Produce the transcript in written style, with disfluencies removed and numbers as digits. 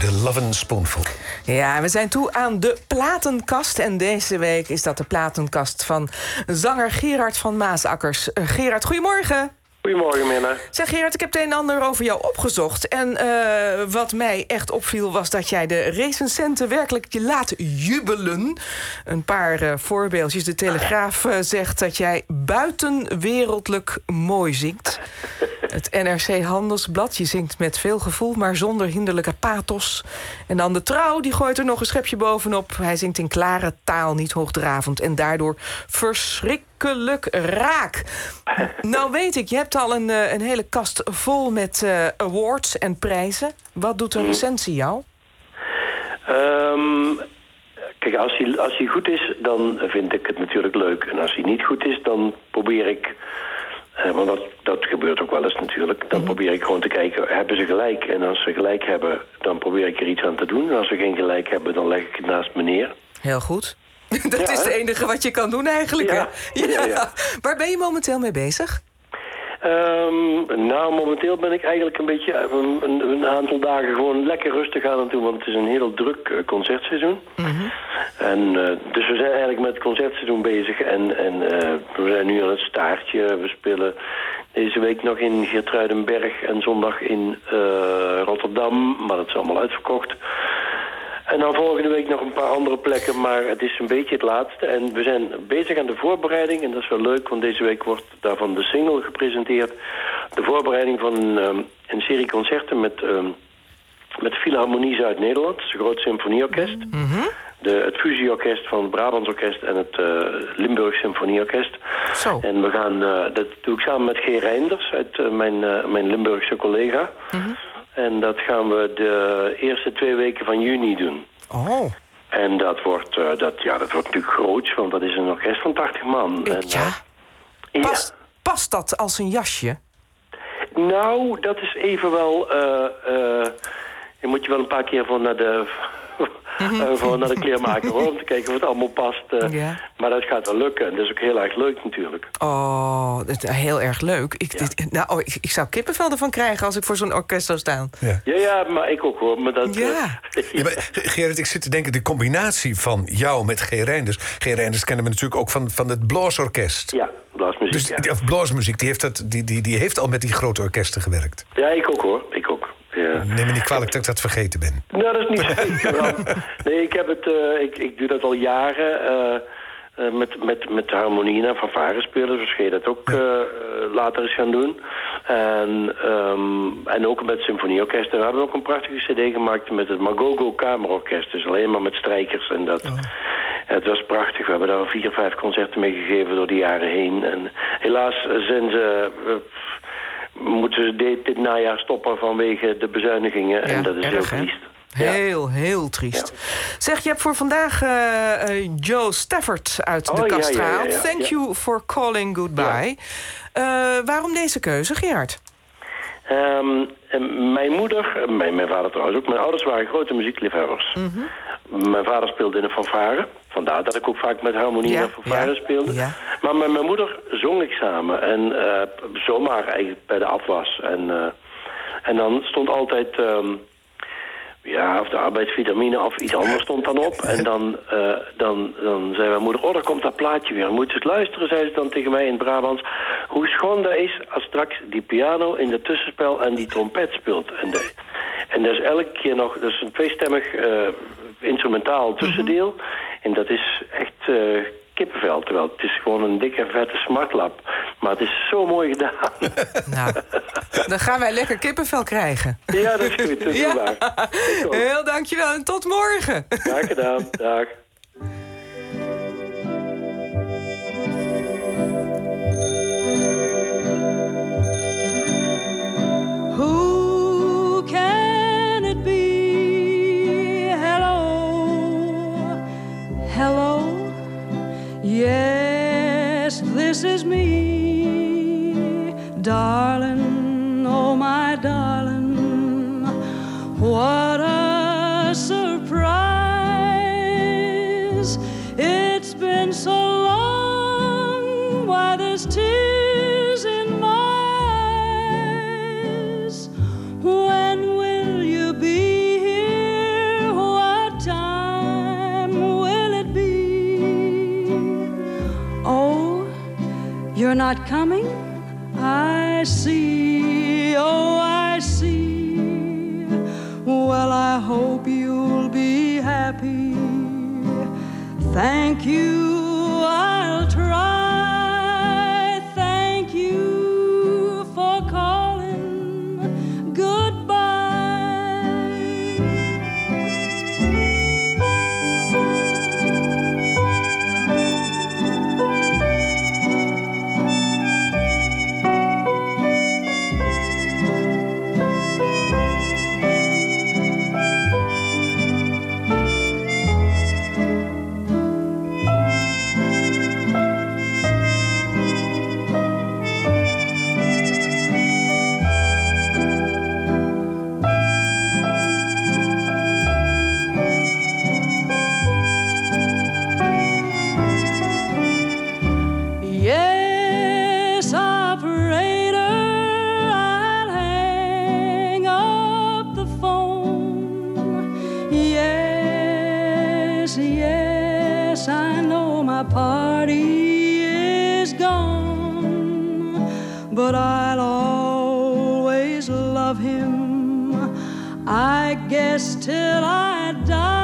de Love & Spoonful. Ja, we zijn toe aan de platenkast. En deze week is dat de platenkast van zanger Gerard van Maasakkers. Gerard, goedemorgen. Goedemorgen, Minna. Zeg Gerard, ik heb het een en ander over jou opgezocht. En wat mij echt opviel was dat jij de recensenten werkelijk je laat jubelen. Een paar voorbeeldjes. De Telegraaf zegt dat jij buitenwereldlijk mooi zingt. Het NRC Handelsblad, je zingt met veel gevoel, maar zonder hinderlijke pathos. En dan de Trouw, die gooit er nog een schepje bovenop. Hij zingt in klare taal, niet hoogdravend en daardoor verschrikkelijk raak. Nou weet ik, je hebt al een hele kast vol met awards en prijzen. Wat doet een recensie jou? Kijk, als hij goed is, dan vind ik het natuurlijk leuk. En als hij niet goed is, dan probeer ik... want dat gebeurt ook wel eens natuurlijk. Dan probeer ik gewoon te kijken, hebben ze gelijk? En als ze gelijk hebben, dan probeer ik er iets aan te doen. En als ze geen gelijk hebben, dan leg ik het naast me neer. Heel goed. Dat is het enige wat je kan doen eigenlijk. Ja. Hè? Ja. Waar ben je momenteel mee bezig? Nou, momenteel ben ik eigenlijk een beetje een aantal dagen gewoon lekker rustig aan het doen. Want het is een heel druk concertseizoen. En dus we zijn eigenlijk met het concertseizoen bezig. En we zijn nu aan het staartje. We spelen deze week nog in Geertruidenberg en zondag in Rotterdam. Maar dat is allemaal uitverkocht. En dan volgende week nog een paar andere plekken, maar het is een beetje het laatste. En we zijn bezig aan de voorbereiding, en dat is wel leuk, want deze week wordt daarvan de single gepresenteerd. De voorbereiding van een serie concerten met Philharmonie Zuid-Nederland, het groot symfonieorkest. Het fusieorkest van het Brabants Orkest en het Limburg Symfonieorkest. Zo. En we gaan, dat doe ik samen met G. Reinders, uit mijn Limburgse collega. En dat gaan we de eerste 2 weken van juni doen. Oh. En dat wordt natuurlijk groots, want dat is een orkest van 80 man. En, Past dat als een jasje? Nou, dat is even wel... je moet je wel een paar keer voor naar de kleermaker, hoor, om te kijken of het allemaal past. Maar dat gaat wel lukken. En dat is ook heel erg leuk natuurlijk. Oh, heel erg leuk. Ik zou kippenvel ervan krijgen als ik voor zo'n orkest zou staan. Ja, maar ik ook, hoor. Maar dat, maar, Gerard, ik zit te denken, de combinatie van jou met G. Reinders. G. Reinders kennen we natuurlijk ook van het blaasorkest. Ja, blaasmuziek, Of blaasmuziek, die heeft al met die grote orkesten gewerkt. Ja, ik ook, hoor. Ik ook. Ja. Neem me niet kwalijk dat ik dat vergeten ben. Nou, dat is niet zo. Nee, ik doe dat al jaren met harmonie en fanfarespelers. Dus ga je dat ook later eens gaan doen. En ook met symfonieorkesten. We hebben ook een prachtige cd gemaakt met het Magogo Kamerorkest. Dus alleen maar met strijkers en dat. Het was prachtig. We hebben daar 4, 5 concerten mee gegeven door de jaren heen. En helaas moeten ze dit najaar stoppen vanwege de bezuinigingen. En dat is erg, heel triest. Heel triest. Ja. Zeg, je hebt voor vandaag Joe Stafford uit de kast gehaald. Thank you for calling goodbye. Waarom deze keuze, Gerard? Mijn moeder, mijn vader trouwens ook, mijn ouders waren grote muziekliefhebbers. Mijn vader speelde in een fanfare. Vandaar dat ik ook vaak met harmonie en fanfare speelde. Ja. Maar met mijn moeder zong ik samen. En zomaar eigenlijk bij de afwas. En dan stond altijd... of de arbeidsvitamine of iets anders stond dan op. En dan zei mijn moeder, daar komt dat plaatje weer. Moet je eens luisteren, zei ze dan tegen mij in het Brabants. Hoe schoon dat is als straks die piano in het tussenspel en die trompet speelt. En dat is elke keer nog, dat is een tweestemmig instrumentaal tussendeel. En dat is echt kippenvel. Terwijl het is gewoon een dikke vette smartlap. Maar het is zo mooi gedaan. Nou, dan gaan wij lekker kippenvel krijgen. Ja, dat is goed. Dat is waar. Heel dankjewel en tot morgen. Graag gedaan. Dag. Who can it be? Hello, yes, this is me, darling, oh my darling, what a surprise. It's been so long, why there's tears in my eyes. When will you be here? you're not coming, I see, oh, I see. Well, I hope you'll be happy. Thank you, I'll try. Thank you for calling. Goodbye. Yes, operator, I'll hang up the phone. Yes, yes, I know my party is gone, but I'll always love him, I guess, till I die.